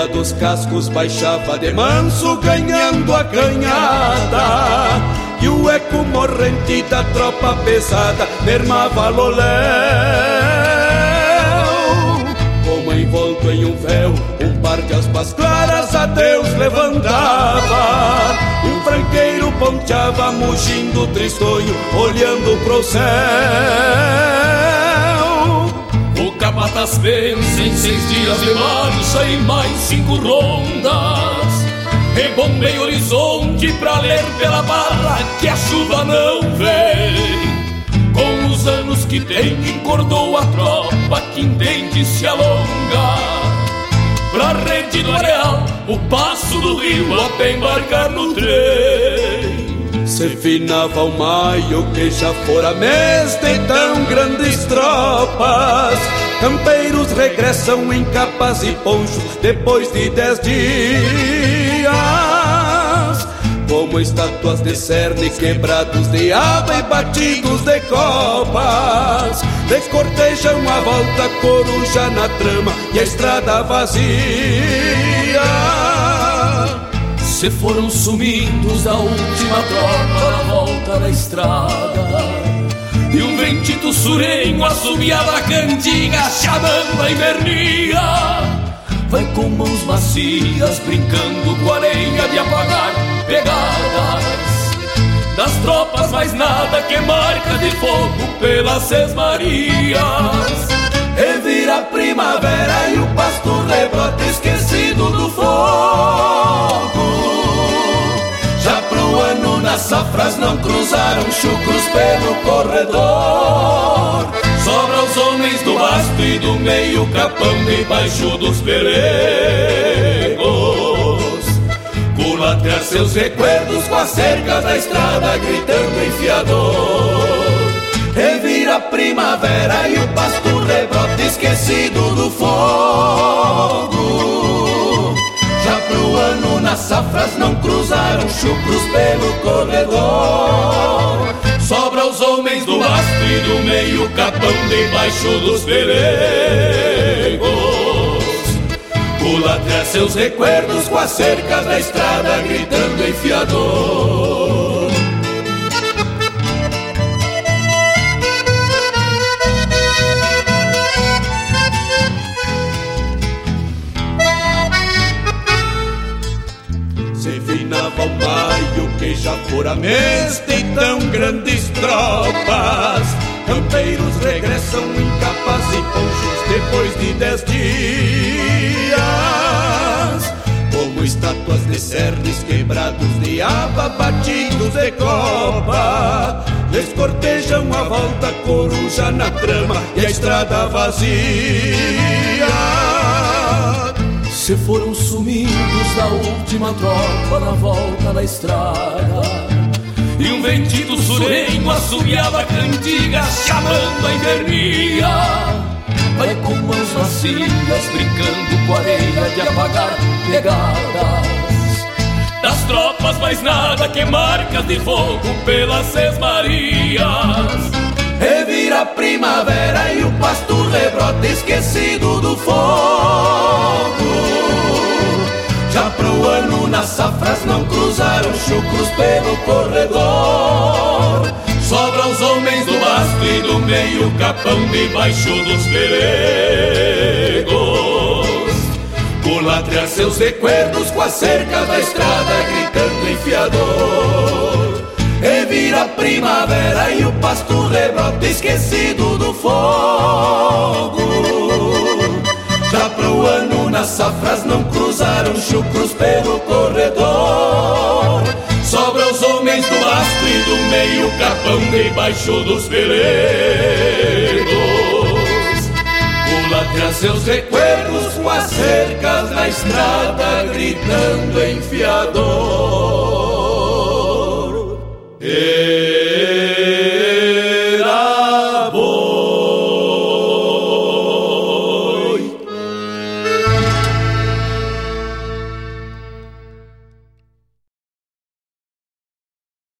beira dos cascos baixava de manso, ganhando a canhada, e o eco morrente da tropa pesada mermava loléu. Como envolto em um véu, um par de aspas claras a Deus levantava, e um franqueiro ponteava mugindo tristonho, olhando pro céu. O capataz pensa em 6 dias de marcha e mais 5 rondas, rebombeia o horizonte pra ler pela barra que a chuva não vem. Com os anos que tem, encordou a tropa que entende se alonga, pra rede do areal, o passo do rio até embarcar no trem. Se finava o maio que já fora mês de tão grandes tropas, campeiros regressam em capas e ponchos depois de 10 dias. Como estátuas de cerne quebrados de aba e batidos de copas, descortejam a volta coruja na trama e a estrada vazia. Se foram sumidos da última tropa na volta da estrada, e um ventito surenho assobiava a cantiga chamando a invernia. Vai com mãos macias brincando com areia de apagar pegadas das tropas, mais nada que marca de fogo pelas sesmarias. Revira a primavera e o pasto rebrota esquecido do fogo. Já pro ano nas safras não cruzaram chucros pelo corredor. Sobra os homens do basto e do meio capão debaixo dos pelegos, culatear seus recuerdos com a cerca da estrada gritando enfiador. Revira a primavera e o pasto rebrota esquecido do fogo. Já pro ano nas safras não cruzaram chucros pelo corredor. Sobra os homens do basto e do meio capão debaixo dos pelegos, culatear seus recuerdos com as cercas da estrada gritando enfiador. Se finava o maio que já fora mês de tão grandes tropas, campeiros regressam em capas e ponchos depois de 10 dias. Como estátuas de cernes quebrados de aba batidos de copa, descortejam a volta coruja na trama e a estrada vazia. Se foram sumidos da última tropa na volta da estrada, e um ventito surenho assobiava a cantiga chamando a invernia. Vai com mãos macias brincando com areia de apagar pegadas das tropas, mais nada que marcas de fogo pelas sesmarias. Revira a primavera e o pasto rebrota esquecido do fogo. Já pro ano nas safras não cruzaram chucros pelo corredor. Sobra os homens do basto e do meio capão debaixo dos pelegos, culatear seus recuerdos com a cerca da estrada gritando enfiador. Revira a primavera e o pasto rebrota esquecido do fogo. Já pro ano nas safras não cruzaram chucros pelo corredor. Sobra os homens do basto e do meio capão debaixo dos pelegos, culatear seus recuerdos com as cercas da estrada gritando enfiador.